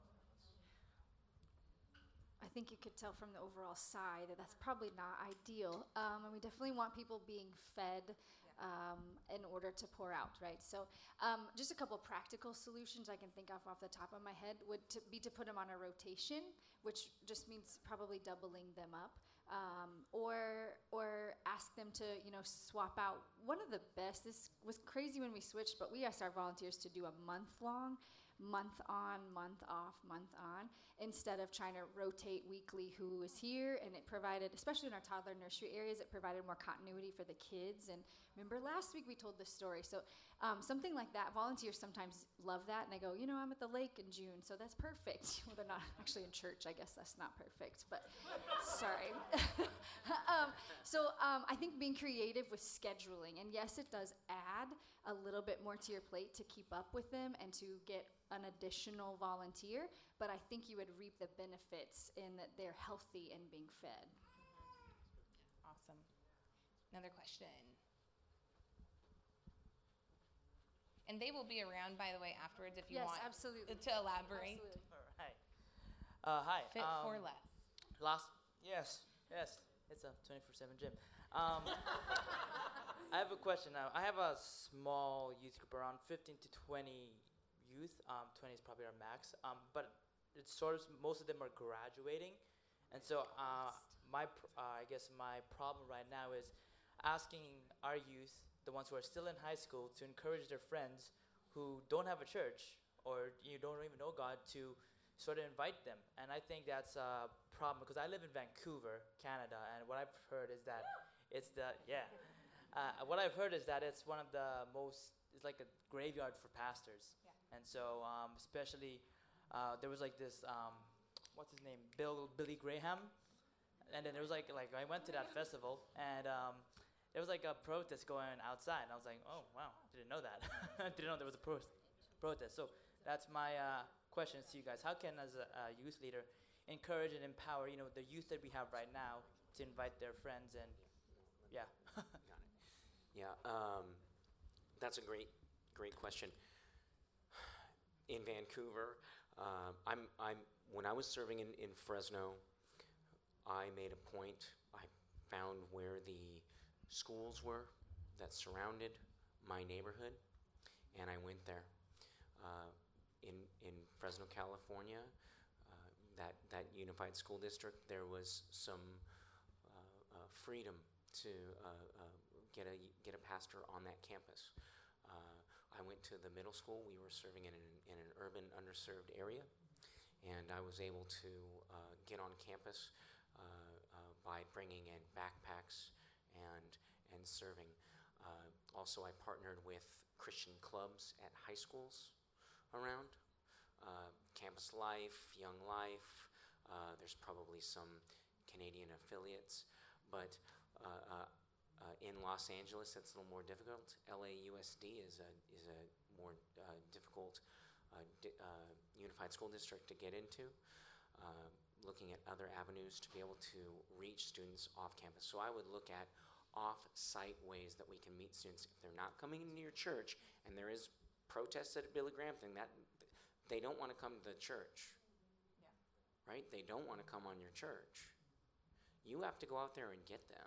I think you could tell from the overall sigh that that's probably not ideal. And we definitely want people being fed in order to pour out, right? So just a couple practical solutions I can think of off the top of my head would be to put them on a rotation, which just means probably doubling them up. Or ask them to, swap out. One of the best, this was crazy when we switched, but we asked our volunteers to do a month-long, month on, month off, month on, instead of trying to rotate weekly who was here. And it provided, especially in our toddler nursery areas, it provided more continuity for the kids. And remember last week we told this story. So something like that, volunteers sometimes love that, and they go, I'm at the lake in June, so that's perfect. Well, they're not actually in church. I guess that's not perfect, but sorry. So I think being creative with scheduling, and yes, it does add a little bit more to your plate to keep up with them and to get an additional volunteer, but I think you would reap the benefits in that they're healthy and being fed. Awesome. Another question. And they will be around, by the way, afterwards if you want absolutely. to elaborate. Absolutely. All right. Hi. Fit for less. Yes. It's a 24/7 gym. I have a question now. I have a small youth group, around 15 to 20 youth. 20 is probably our max. But it's most of them are graduating, and so I guess my problem right now is asking our youth, the ones who are still in high school, to encourage their friends who don't have a church or you don't even know God to sort of invite them. And I think that's a problem, because I live in Vancouver, Canada, and what I've heard is that it's what I've heard is that it's one of the it's like a graveyard for pastors. Yeah. And so especially there was like this what's his name, Billy Graham, and then there was like I went to that festival, and there was like a protest going outside, and I was like, oh wow, didn't know that. Didn't know there was a protest. So that's my questions to you guys. How can, as a youth leader, encourage and empower the youth that we have right now to invite their friends? And yeah. Got it. Yeah, that's a great question. In Vancouver, when I was serving in Fresno, I made a point. I found where the schools were that surrounded my neighborhood, and I went there. In Fresno, California, that unified school district, there was some freedom to get a pastor on that campus. I went to the middle school. We were serving in an urban, underserved area, and I was able to get on campus by bringing in backpacks and serving. Also, I partnered with Christian clubs at high schools around. Campus Life, Young Life, there's probably some Canadian affiliates, but in Los Angeles, that's a little more difficult. LAUSD is a more difficult unified school district to get into. Looking at other avenues to be able to reach students off campus. So I would look at off-site ways that we can meet students. If they're not coming into your church, and there is protests at a Billy Graham thing, that they don't want to come to the church, right? They don't want to come on your church. You have to go out there and get them.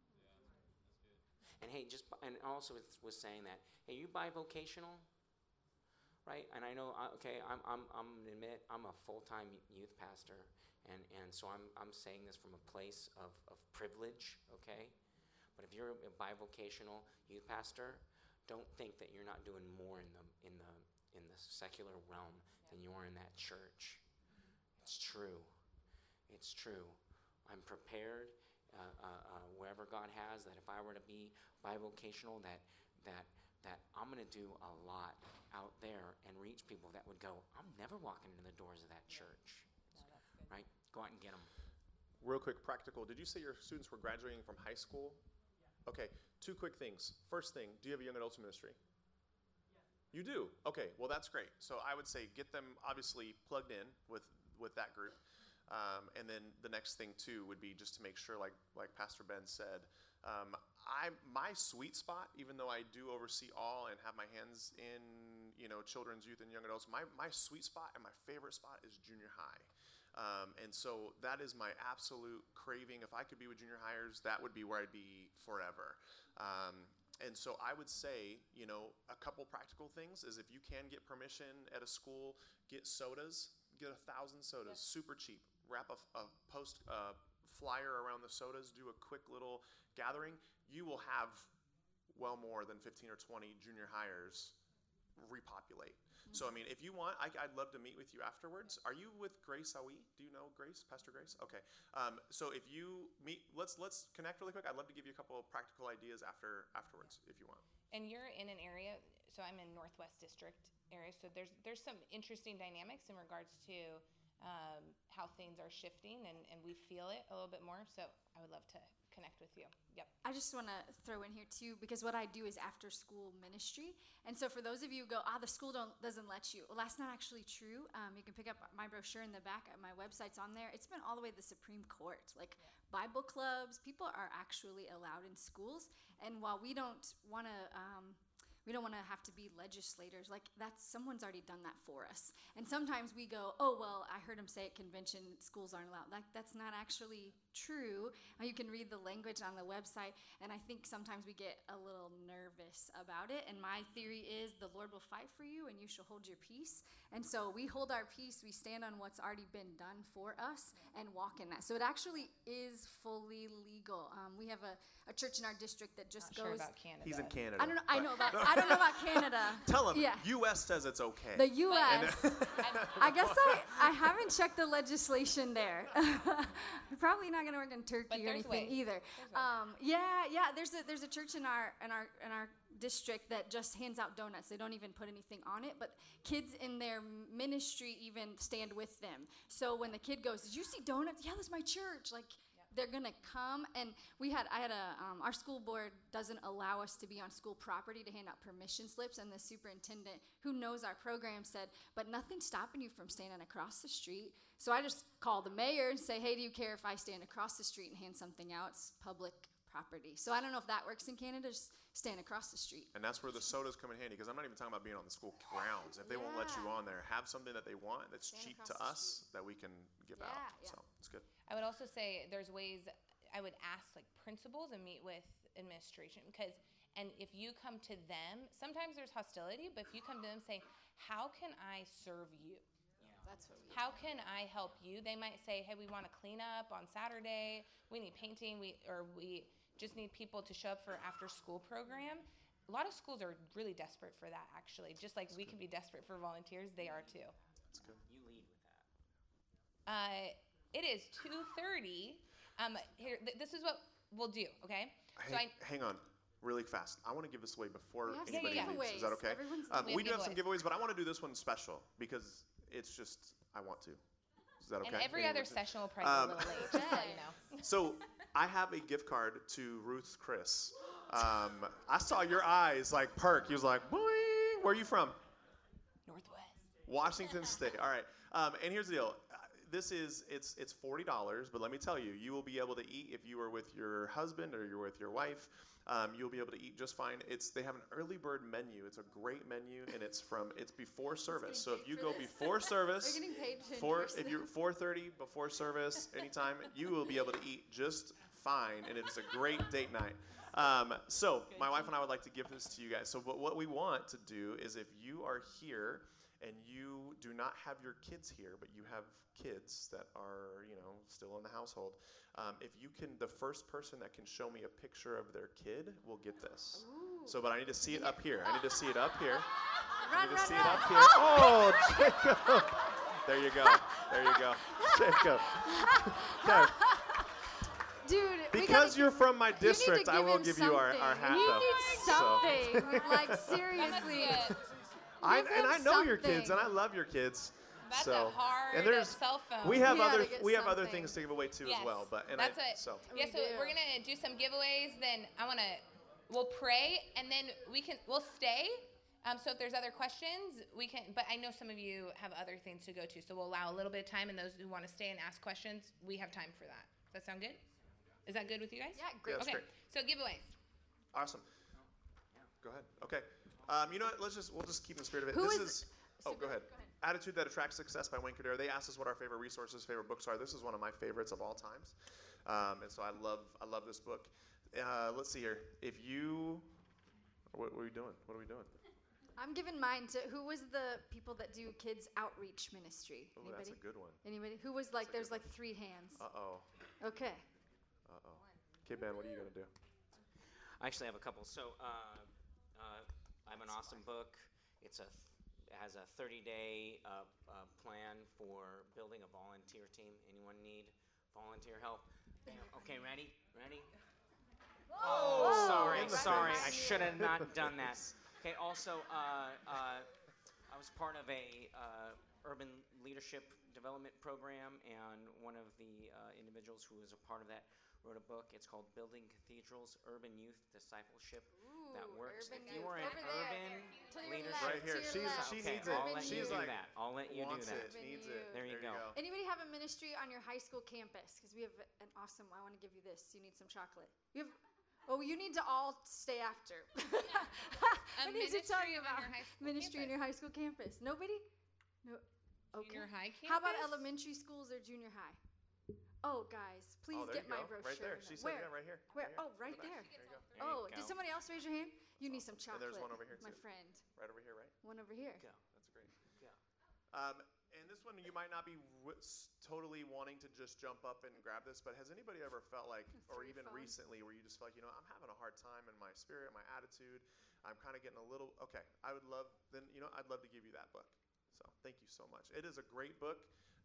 And hey, and also was saying that, hey, you bivocational, right? And I know, admit I'm a full-time youth pastor, and so I'm saying this from a place of privilege, okay? But if you're a bivocational youth pastor, don't think that you're not doing more in the secular realm than you are in that church. It's true. It's true. I'm prepared wherever God has, that if I were to be bivocational, that I'm going to do a lot out there and reach people that would go, I'm never walking into the doors of that church. Right? Go out and get them. Real quick, practical. Did you say your students were graduating from high school? Okay, 2 quick things. First thing, do you have a young adults ministry? Yes. You do? Okay, well that's great. So I would say get them obviously plugged in with that group. And then the next thing too would be just to make sure, like Pastor Ben said, my sweet spot, even though I do oversee all and have my hands in children's, youth, and young adults, my sweet spot and my favorite spot is junior high. And so that is my absolute craving. If I could be with junior hires, that would be where I'd be forever. And so I would say, a couple practical things is if you can get permission at a school, get sodas, get 1,000 sodas, super cheap. Wrap a post flyer around the sodas, do a quick little gathering. You will have well more than 15 or 20 junior hires repopulate. So, I mean, if you want, I'd love to meet with you afterwards. Are you with Grace Awi? Do you know Grace, Pastor Grace? Okay. So if you meet, let's connect really quick. I'd love to give you a couple of practical ideas afterwards if you want. And you're in an area, so I'm in Northwest District area, so there's some interesting dynamics in regards to how things are shifting, and we feel it a little bit more. So I would love to connect with you. Yep. I just want to throw in here too, because what I do is after school ministry. And so for those of you who go, the school doesn't let you. Well, that's not actually true. You can pick up my brochure in the back. My website's on there. It's been all the way to the Supreme Court. Like Bible clubs, people are actually allowed in schools. And while we don't want to have to be legislators. Like someone's already done that for us. And sometimes we go, oh, well, I heard him say at convention, schools aren't allowed. That's not actually true. You can read the language on the website. And I think sometimes we get a little nervous about it. And my theory is the Lord will fight for you and you shall hold your peace. And so we hold our peace. We stand on what's already been done for us and walk in that. So it actually is fully legal. We have a church in our district that just Not goes. Sure about Canada. He's in Canada. I don't know. I don't know about Canada. Tell him. Yeah. U.S. says it's okay. The U.S. I guess I haven't checked the legislation there. Probably not going to work in Turkey or anything either. There's a church in our district that just hands out donuts. They don't even put anything on it, but kids in their ministry even stand with them. So when the kid goes, "Did you see donuts?" "Yeah, that's my church." Like. They're gonna come, and our school board doesn't allow us to be on school property to hand out permission slips, and the superintendent who knows our program said, but nothing's stopping you from standing across the street. So I just call the mayor and say, hey, do you care if I stand across the street and hand something out? It's public property. So I don't know if that works in Canada, just stand across the street. And that's where the sodas come in handy, because I'm not even talking about being on the school grounds. If they won't let you on there, have something that they want that's cheap to us that we can give out. So it's good. I would also say there's ways I would ask like principals and meet with administration, because And if you come to them, sometimes there's hostility, but if you come to them saying, how can I serve you? That's what we How can I help you? They might say, hey, we want to clean up on Saturday. We need painting. We just need people to show up for after school program. A lot of schools are really desperate for that, actually. Just like we can be desperate for volunteers, they are too. That's good. You lead with that. It is 2:30. This is what we'll do, okay? Hang on. Really fast. I want to give this away before We have some anybody leaves. giveaways. Is that okay? Everyone's We We have do have some giveaways. giveaways, but I want to do this one special because it's just, I want to. Is that okay? And every other session will probably be a little late, just to let you know. So I have a gift card to Ruth's Chris. I saw your eyes like perk. He was like, boing. Where are you from? Northwest. Washington State. All right. And here's the deal. It's $40, but let me tell you, you will be able to eat if you are with your husband or you're with your wife. You'll be able to eat just fine. They have an early bird menu. It's a great menu, and it's before service. So if you go before service, We're getting paid to if you're 4:30 before service, anytime, you will be able to eat just fine, and it's a great date night. So my wife and I would like to give this to you guys. So what we want to do is if you are here and you do not have your kids here, but you have kids that are, still in the household, the first person that can show me a picture of their kid will get this. Ooh. So, but I need to see it up here. I need to see it up here. Run, I need to see run, it run. up here. Oh, Jacob. There you go. There you go. Jacob. Okay. Dude, Because you're from my you need to district, I will him give you our something. hat, You though. need So. something. Like, That must seriously. be it. I him know your kids, and something. I love your kids. That's so. a hard and there's, cell phone. we have We gotta other get other something. things to give away too Yes. as well. But That's it. so Yeah, We so do. we're gonna do some giveaways. Then we'll pray, and then we'll stay. So if there's other questions, we can. But I know some of you have other things to go to, so we'll allow a little bit of time. And those who want to stay and ask questions, we have time for that. Does that sound good? Is that good with you guys? Yeah, great. that's Okay. great. So giveaways. Awesome. Go ahead. Okay. You know what? We'll just keep in the spirit of it. Who this is- Oh, go ahead. Attitude That Attracts Success by Wayne Cordeiro. They asked us what our favorite resources, favorite books are. This is one of my favorites of all times, and so I love this book. Let's see here. What are we doing? What are we doing? I'm giving mine to who was the people that do kids outreach ministry? Oh, Anybody? that's a good one. Anybody? Who was like? There's like 3 hands. Uh-oh. Okay. Uh-oh. Okay, Ben, what are you going to do? I actually have a couple. So I have an awesome book. It has a 30-day plan for building a volunteer team. Anyone need volunteer help? Okay, ready? Oh, sorry. I should have not done that. Okay, also, I was part of a urban leadership development program, and one of the individuals who was a part of that wrote a book. It's called Building Cathedrals, Urban Youth Discipleship. That works. urban If you youth. are in Over there. urban To your leadership, left, Right here. to your left. She okay, needs it. I'll let Urban you She's do like, that. I'll let you do wants that. it, needs it. There you go. Anybody have a ministry on your high school campus? Because we have an awesome. I want to give you this. You need some chocolate. You have. Oh, you need to all stay after. I need to tell ministry you on about your high school ministry in campus. your high school campus. Nobody? No. Okay. Junior high campus. How about elementary schools or junior high? Oh, guys, please Oh, there get you my go. brochure. Right there. in She there. said, yeah, right here. Where? Right here. Oh, right In the back. there. There you go. There you Oh, go. did somebody else raise your hand? You need some And chocolate. there's one over here, my too. friend. Right over here, right? One over here. Go. That's great. Go. And this one, you might not be totally wanting to just jump up and grab this, but has anybody ever felt like, or Free even phone. recently, where you just feel like, I'm having a hard time in my spirit, my attitude, I'm kind of getting a little, okay, I'd love to give you that book. So thank you so much. It is a great book.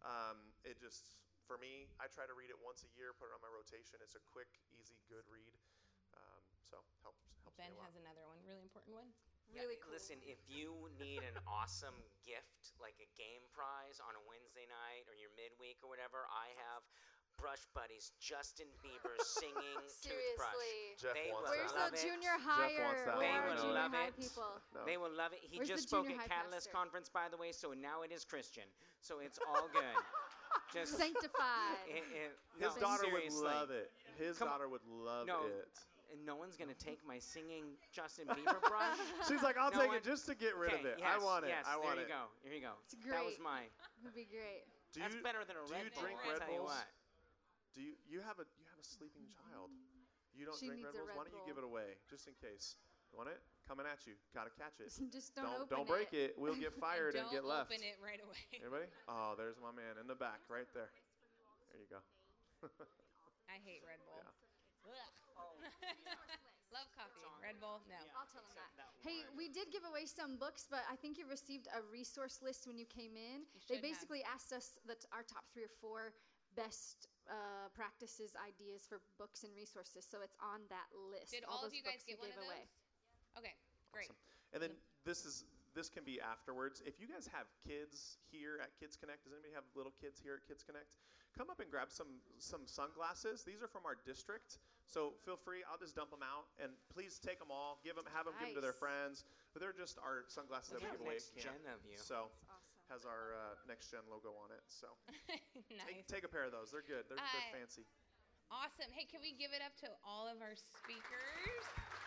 For me, I try to read it once a year, put it on my rotation. It's a quick, easy, good read. So helps Ben me a lot. has another one, really important one. Really Yeah, cool. Listen, if you need an awesome gift, like a game prize on a Wednesday night or your midweek or whatever, I have Brush Buddies, Justin Bieber singing Toothbrush. Seriously. Jeff They wants will Where's that. love the it. junior wants higher? that They or would junior love high it. people? No. They will love it. He Where's just the spoke junior at high Catalyst pastor? Conference, by the way, so now it is Christian. So it's all good. Just Sanctified. His no, daughter would seriously. love it. His Come on. daughter would love No. it. And no one's going to take my singing Justin Bieber brush. She's like, I'll No take one- it just to get rid of Okay, it. yes, I want it. Yes, I want there it. you go. Here you go. It's That was great. mine. Would be great. That's better than a do Red you Bull. drink I'll Red tell you Bulls? what. Do you have a sleeping child? You don't She drink needs Red a Bulls? Red Why don't you Bull. give it away just in case? Want it? Coming at you. Gotta catch it. Just don't open Don't break it. We'll get fired and Don't get left. open it right away. Anybody? Oh, there's my man in the back right there. There you go. I hate Red Bull. Yeah. Love coffee. Red Bull, no. I'll tell them that. Hey, we did give away some books, but I think you received a resource list when you came in. You They should have. basically asked us our top 3 or 4 best practices, ideas for books and resources. So it's on that list. Did all of those you guys books we get one of gave those? away. Okay, great. And then this can be afterwards. If you guys have kids here at Kids Connect, does anybody have little kids here at Kids Connect? Come up and grab some sunglasses. These are from our district, so feel free. I'll just dump them out, and please take them all. Have them give them to their Nice. friends. But they're just our sunglasses that we Look give how away at next camp. gen of you. So Awesome. has our Next Gen logo on it. So Nice. take a pair of those. They're good. They're fancy. Awesome. Hey, can we give it up to all of our speakers?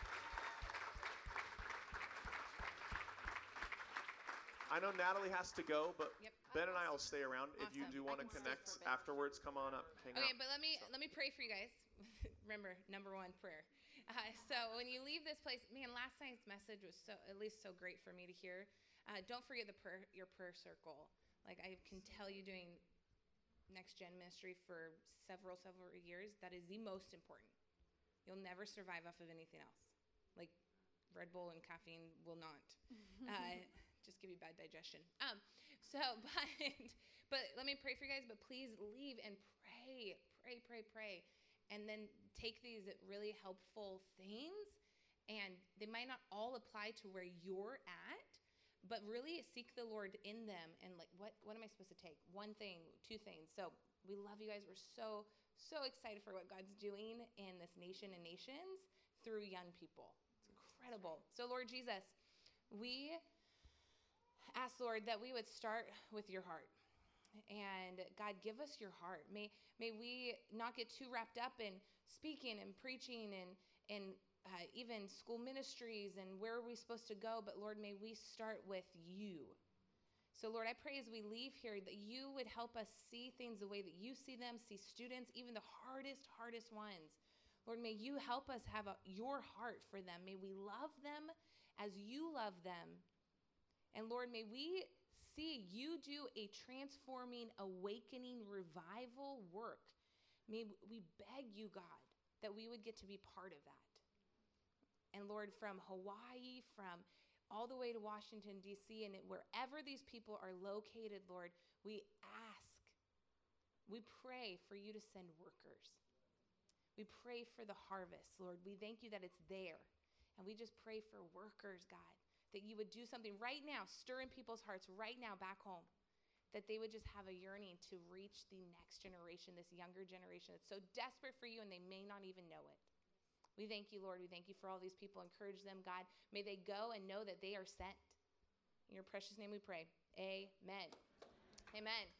I know Natalie has to go, but Yep. Ben and I will stay around. If you Awesome. do I want to can stay connect for a bit. afterwards, come on up, hang Okay, out. but let me pray for you guys. Remember, number 1, prayer. So when you leave this place, man, last night's message was so great for me to hear. Don't forget your prayer circle. Like I can tell you, doing Next Gen ministry for several years, that is the most important. You'll never survive off of anything else. Like Red Bull and caffeine will not. Just give you bad digestion. But let me pray for you guys. But please leave and pray, and then take these really helpful things. And they might not all apply to where you're at, but really seek the Lord in them. And like, what am I supposed to take? 1 thing, 2 things. So we love you guys. We're so excited for what God's doing in this nation and nations through young people. It's incredible. So Lord Jesus, we ask, Lord, that we would start with your heart. And God, give us your heart. May we not get too wrapped up in speaking and preaching and even school ministries and where are we supposed to go. But Lord, may we start with you. So Lord, I pray as we leave here that you would help us see things the way that you see them, see students, even the hardest ones. Lord, may you help us have your heart for them. May we love them as you love them. And Lord, may we see you do a transforming, awakening, revival work. May we beg you, God, that we would get to be part of that. And Lord, from Hawaii, from all the way to Washington, D.C., and wherever these people are located, Lord, we pray for you to send workers. We pray for the harvest, Lord. We thank you that it's there. And we just pray for workers, God, that you would do something right now, stir in people's hearts right now back home, that they would just have a yearning to reach the next generation, this younger generation that's so desperate for you and they may not even know it. We thank you, Lord. We thank you for all these people. Encourage them, God. May they go and know that they are sent. In your precious name we pray. Amen. Amen.